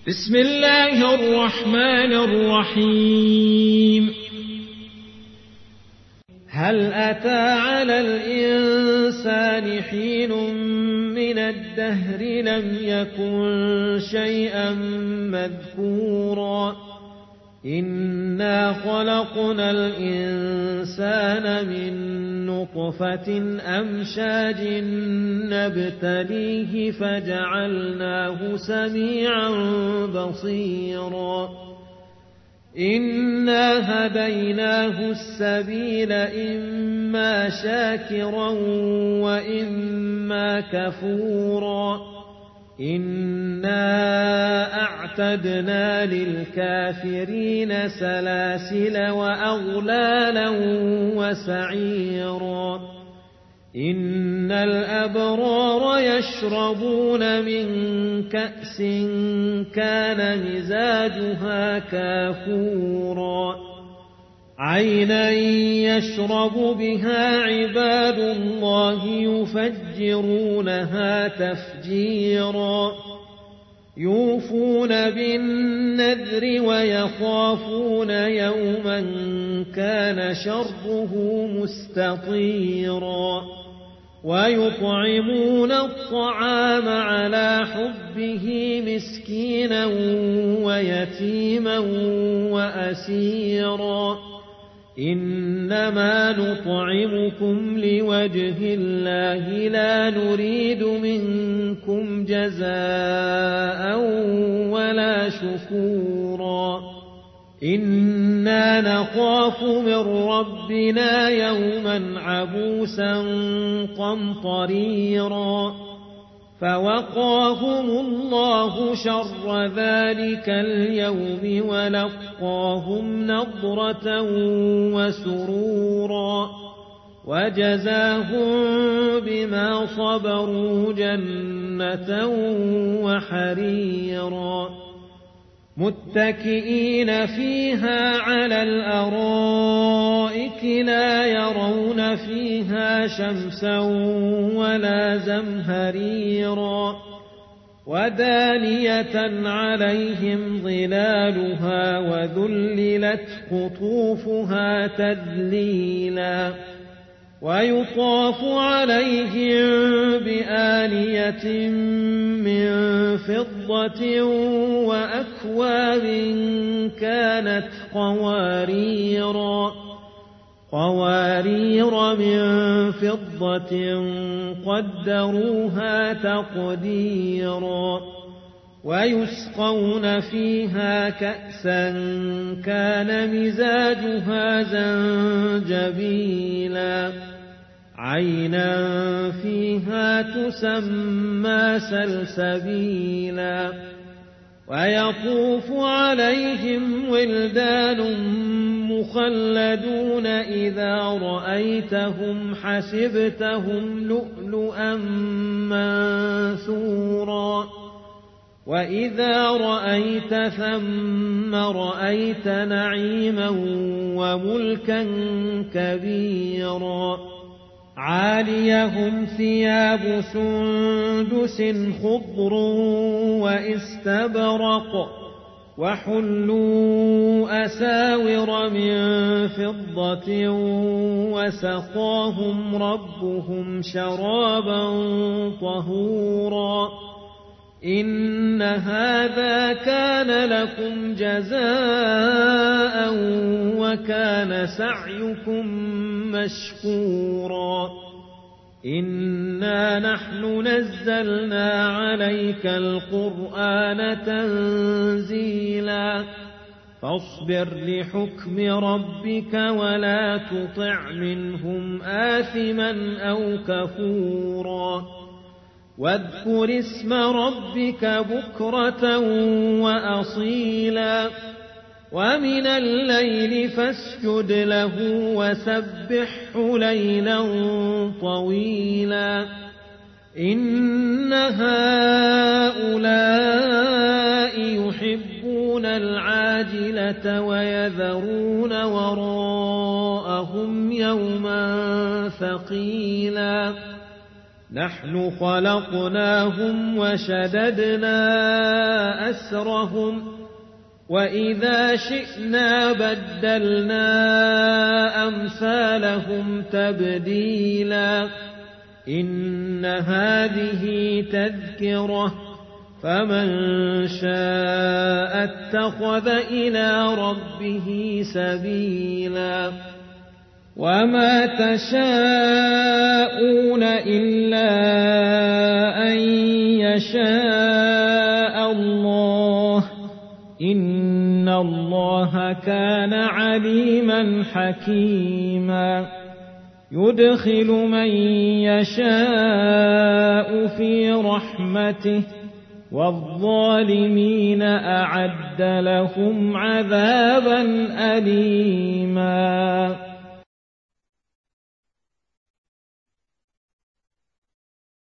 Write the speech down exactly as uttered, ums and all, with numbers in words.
بسم الله الرحمن الرحيم. هل أتى على الإنسان حين من الدهر لم يكن شيئا مذكورا إنا خلقنا الإنسان من نطفة أمشاج نبتليه فجعلناه سميعا بصيرا إنا هديناه السبيل إما شاكرا وإما كفورا إنا أعتدنا للكافرين سلاسل وأغلالا وسعيرا إن الأبرار يشربون من كأس كان مزاجها كافورا عينا يشرب بها عباد الله يفجرونها تفجيرا يوفون بالنذر ويخافون يوما كان شره مستطيرا ويطعمون الطعام على حبه مسكينا ويتيما وأسيرا إنما نطعمكم لوجه الله لا نريد منكم جزاء ولا شكورا إنا نخاف من ربنا يوما عبوسا قمطريرا فوقاهم الله شر ذلك اليوم ولقاهم نضرة وسرورا وجزاهم بما صبروا جنة وحريرا متكئين فيها على الأرائك لا يرون فيها شمسا ولا زمهريرا ودانية عليهم ظلالها وذللت قطوفها تذليلا ويطاف عليهم بآنية من فضة وأكواب كانت قواريرا قوارير من فضة قدروها تقديرا ويسقون فيها كأسا كان مزاجها زنجبيلا عينا فيها تسمى سلسبيلا ويطوف عليهم ولدان مخلدون إذا رأيتهم حسبتهم لؤلؤا منثورا وإذا رأيت ثم رأيت نعيما وملكا كبيرا عاليهم ثياب سندس خضر واستبرق وحلوا أساور من فضة وسقاهم ربهم شرابا طهورا إن هذا كان لكم جزاء وكان سعيكم مشكورا إنا نحن نزلنا عليك القرآن تنزيلا فاصبر لحكم ربك ولا تطع منهم آثما أو كفورا واذكر اسم ربك بكرة وأصيلا ومن الليل فاسجد له وسبحه ليلا طويلا إن هؤلاء يحبون العاجلة ويذرون وراءهم يوما ثقيلا نحن خلقناهم وشددنا أسرهم وإذا شئنا بدلنا أمثالهم تبديلا إن هذه تذكرة فمن شاء اتخذ إلى ربه سبيلا وما تشاءون إلا أن يشاء الله إن الله كان عليما حكيما يدخل من يشاء في رحمته والظالمين أعد لهم عذابا أليما.